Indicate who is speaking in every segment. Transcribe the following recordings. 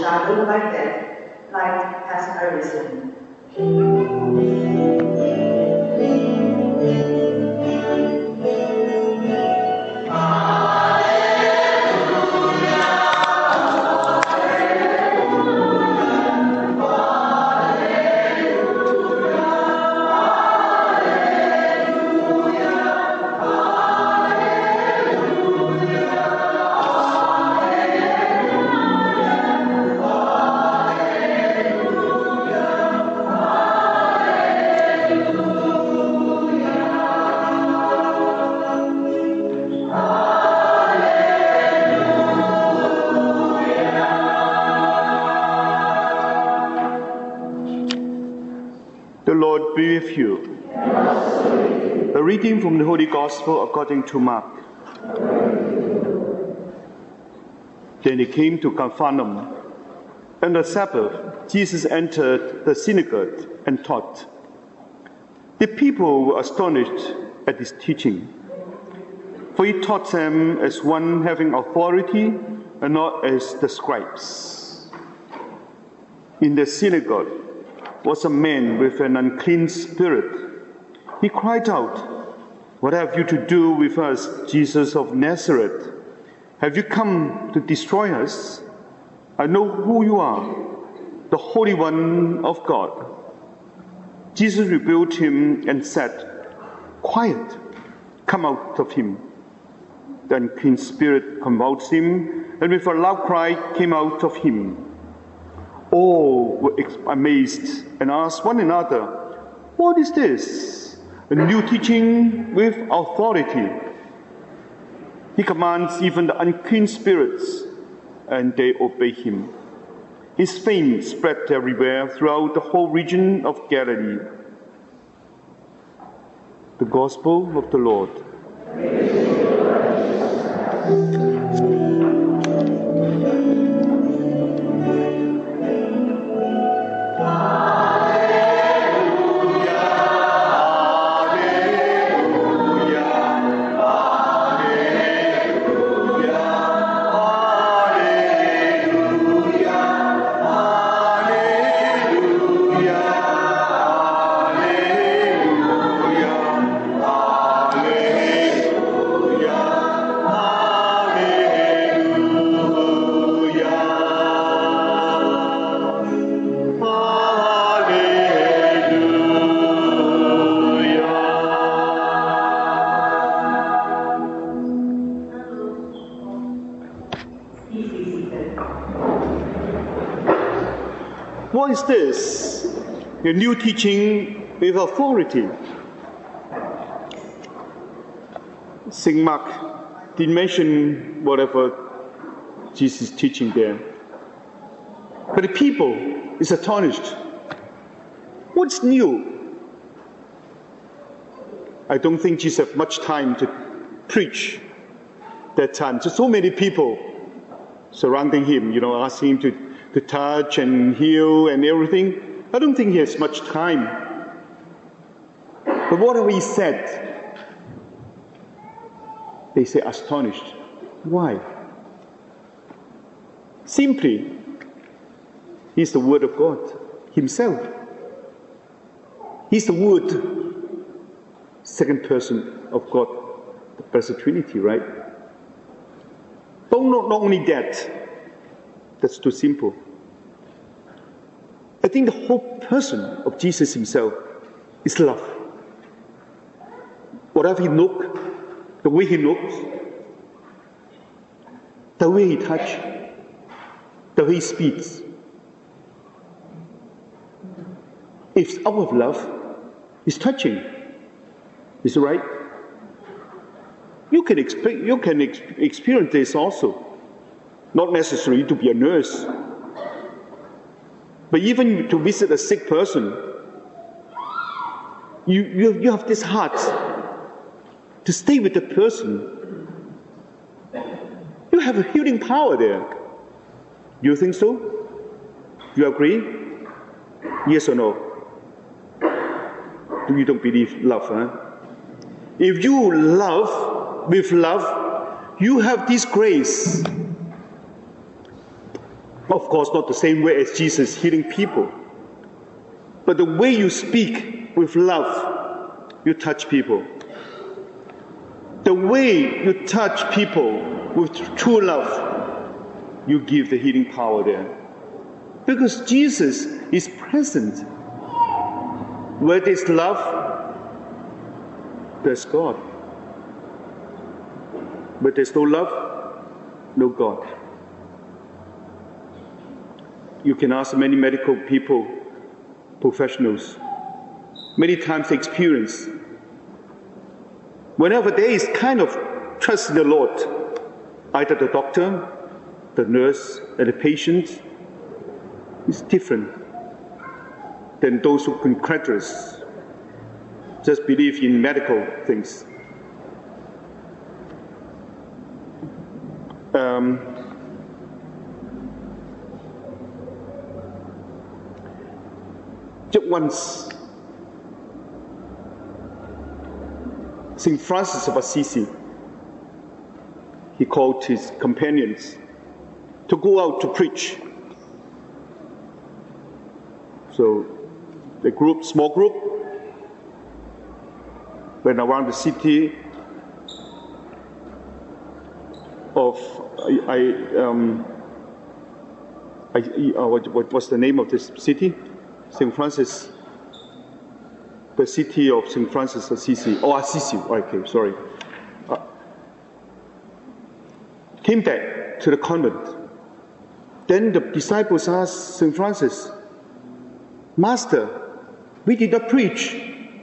Speaker 1: shall live by death, light has arisen.
Speaker 2: The Lord be with you. A reading from the Holy Gospel according to Mark. Then they came to Capernaum. On the Sabbath, Jesus entered the synagogue and taught. The people were astonished at his teaching, for he taught them as one having authority and not as the scribes. In the synagogue was a man with an unclean spirit. He cried out, "What have you to do with us, Jesus of Nazareth? Have you come to destroy us? I know who you are, the Holy One of God." Jesus rebuked him and said, "Quiet, come out of him." The unclean spirit convulsed him, and with a loud cry came out of him. All were amazed and asked one another, "What is this? A new teaching with authority. He commands even the unclean spirits, and they obey him." His fame spread everywhere throughout the whole region of Galilee. The Gospel of the Lord. What is this? A new teaching with authority. St. Mark didn't mention whatever Jesus is teaching there. But the people is astonished. What's new? I don't think Jesus had much time to preach that time. So many people surrounding him, asking him to touch and heal and everything. I don't think he has much time. But whatever he said, they say astonished. Why? Simply, he's the Word of God himself. He's the Word, second person of God, the Blessed Trinity, right? But not only that, that's too simple. I think the whole person of Jesus himself is love. Whatever he looks, the way he looks, the way he touches, the way he speaks. If out of love, it's touching. Is it right? You can experience this also. Not necessary to be a nurse. But even to visit a sick person, you have this heart to stay with the person. You have a healing power there. You think so? You agree? Yes or no? You don't believe love, huh? If you love with love, you have this grace. Of course, not the same way as Jesus healing people. But the way you speak with love, you touch people. The way you touch people with true love, you give the healing power there. Because Jesus is present. Where there's love, there's God. Where there's no love, no God. You can ask many medical people, professionals, many times experience. Whenever there is kind of trust in the Lord, either the doctor, the nurse, and the patient is different than those who incredulous, just believe in medical things. Just once, St. Francis of Assisi, he called his companions to go out to preach. So the group, small group, went around the city of, what was the name of this city? St. Francis, the city of St. Francis Assisi, Assisi, okay, sorry. Came back to the convent. Then the disciples asked St. Francis, Master, we did not preach.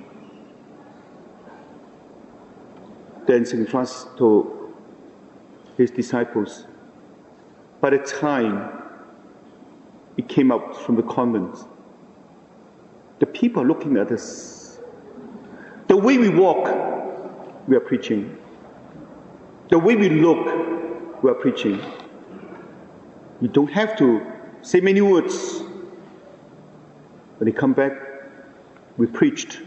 Speaker 2: Then St. Francis told his disciples, by the time he came out from the convent, the people are looking at us. The way we walk, we are preaching. The way we look, we are preaching. You don't have to say many words. When they come back, we preached.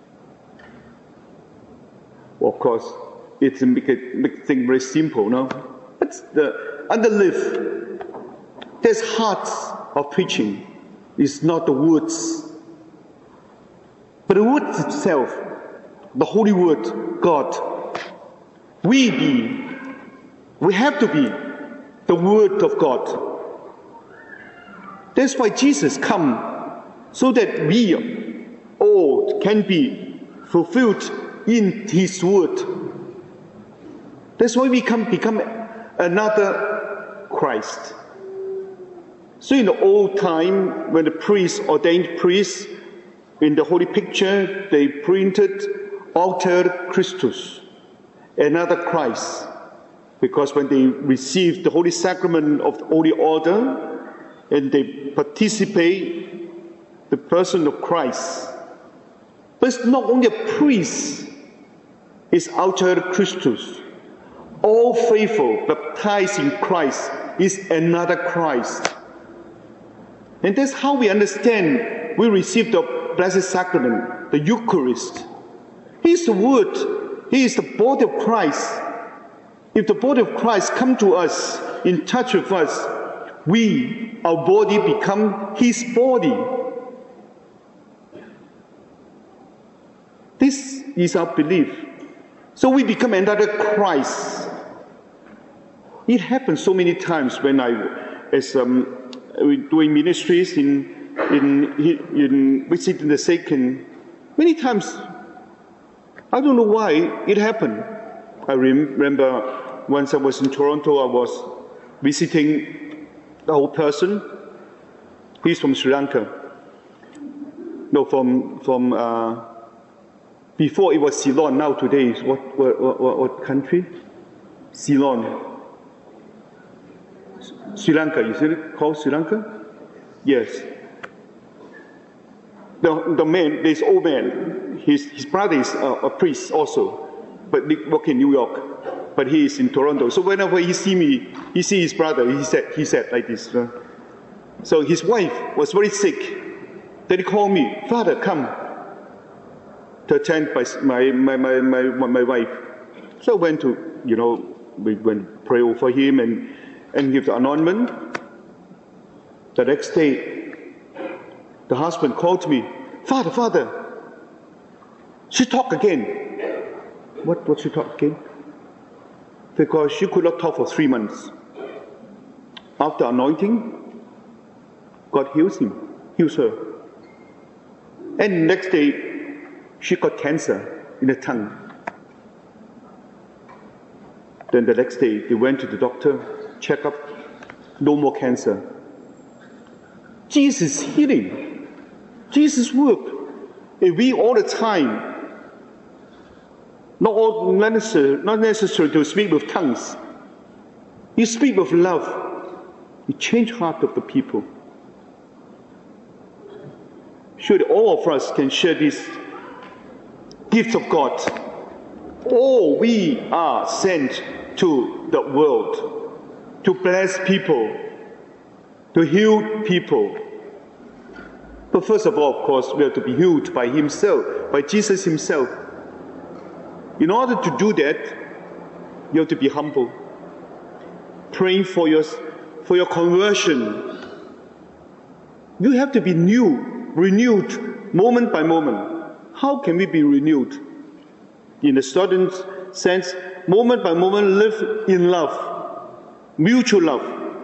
Speaker 2: Well, of course, it's a make thing very simple, no? But the underneath, there's heart of preaching. It's not the words. But the word itself, the Holy Word, God, we have to be the Word of God. That's why Jesus come, so that we all can be fulfilled in His Word. That's why we can become another Christ. So in the old time, when the priests, ordained priests, in the Holy Picture, they printed Alter Christus, another Christ. Because when they received the Holy Sacrament of the Holy Order, and they participate the person of Christ. But it's not only a priest, it's Alter Christus. All faithful, baptized in Christ, is another Christ. And that's how we understand we receive the Blessed Sacrament, the Eucharist. He is the Word. He is the body of Christ. If the body of Christ come to us, in touch with us, our body become His body. This is our belief. So we become another Christ. It happens so many times when doing ministries in visiting the sick, and many times, I don't know why it happened. I remember once I was in Toronto, I was visiting an old person. He's from Sri Lanka. No, from before it was Ceylon. Now today is what country? Ceylon. Sri Lanka. Is it called Sri Lanka? Yes. The man, this old man, his brother is a priest also, but he works in New York, but he is in Toronto. So whenever he see me, he see his brother, he said like this. So his wife was very sick. Then he called me, Father, come to attend my wife. So I went to, we went pray over him and give the anointment. The next day, the husband called me, Father, she talked again. What she talked again? Because she could not talk for 3 months. After anointing, God heals her. And next day, she got cancer in the tongue. Then the next day, they went to the doctor, check up, no more cancer. Jesus healing, Jesus work. And we all the time, not necessary to speak with tongues. You speak with love. You change heart of the people. Surely all of us can share this gift of God. All we are sent to the world to bless people, to heal people. But first of all, of course, we have to be healed by Himself, by Jesus Himself. In order to do that, you have to be humble. Praying for your conversion. You have to be renewed, moment by moment. How can we be renewed? In a certain sense, moment by moment, live in love, mutual love.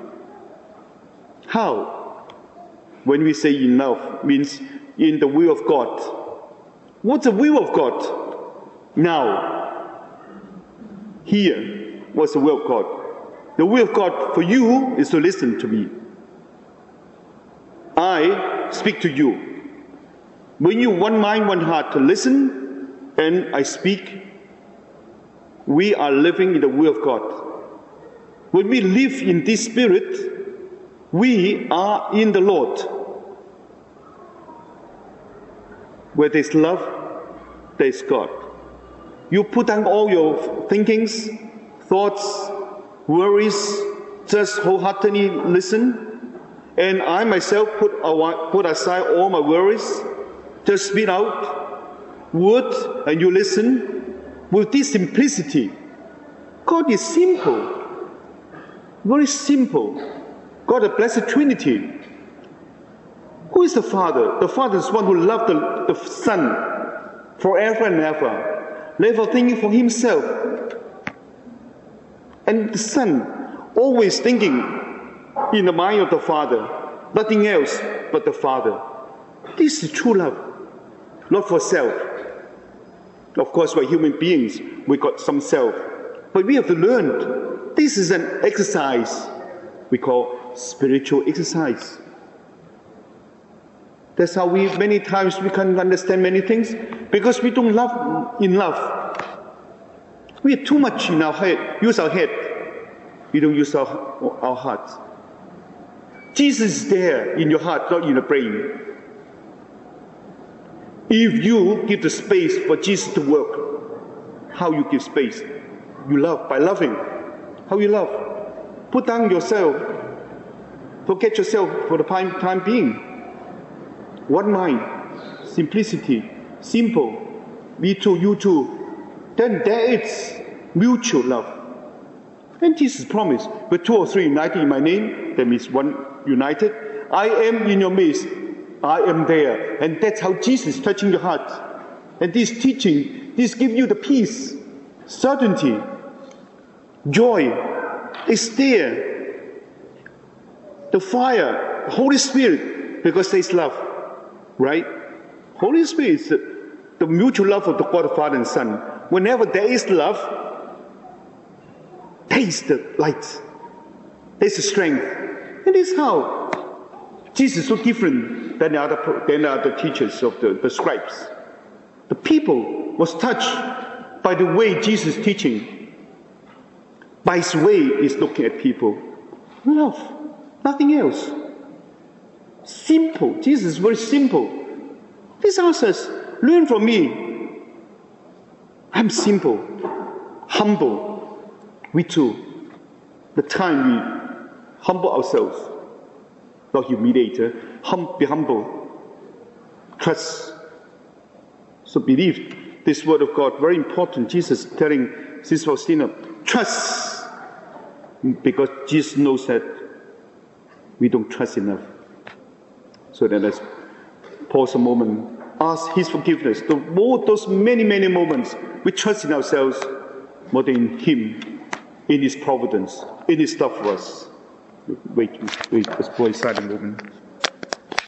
Speaker 2: How? When we say in love, means in the will of God. What's the will of God? Now, here, what's the will of God? The will of God for you is to listen to me. I speak to you. When you one mind, one heart to listen, and I speak, we are living in the will of God. When we live in this spirit, we are in the Lord. Where there is love, there is God. You put down all your thinkings, thoughts, worries, just wholeheartedly listen. And I myself put aside all my worries, just spit out word, and you listen with this simplicity. God is simple, very simple. God, the Blessed Trinity. Who is the Father? The Father is one who loved the Son forever and ever, never thinking for Himself. And the Son always thinking in the mind of the Father, nothing else but the Father. This is true love, not for self. Of course, we're human beings, we got some self. But we have to learn. This is an exercise we call spiritual exercise. That's how many times we can understand many things, because we don't love in love. We have too much in our head, use our head. We don't use our heart. Jesus is there in your heart, not in the brain. If you give the space for Jesus to work, how you give space? You love by loving. How you love? Put down yourself. Forget yourself for the time being. One mind, simplicity, simple. Me too, you too. Then there is mutual love. And Jesus promised, where 2 or 3 united in my name, that means one united, I am in your midst, I am there. And that's how Jesus is touching your heart. And this teaching, this gives you the peace, certainty, joy. It's there. The fire, Holy Spirit, because there's love, right? Holy Spirit is the mutual love of the God, the Father and Son. Whenever there is love, there is the light. There's the strength. And this is how Jesus is so different than the other teachers of the scribes. The people was touched by the way Jesus is teaching. By His way He's looking at people. Love. Nothing else. Simple. Jesus is very simple. This answers, learn from me. I'm simple, humble. We too. The time we humble ourselves, not humiliate, be humble. Trust. So believe this word of God, very important. Jesus telling Sister Faustina, trust. Because Jesus knows that we don't trust enough. So then let's pause a moment, ask His forgiveness. Those many, many moments, we trust in ourselves more than in Him, in His providence, in His love for us. Wait, let's go inside a moment.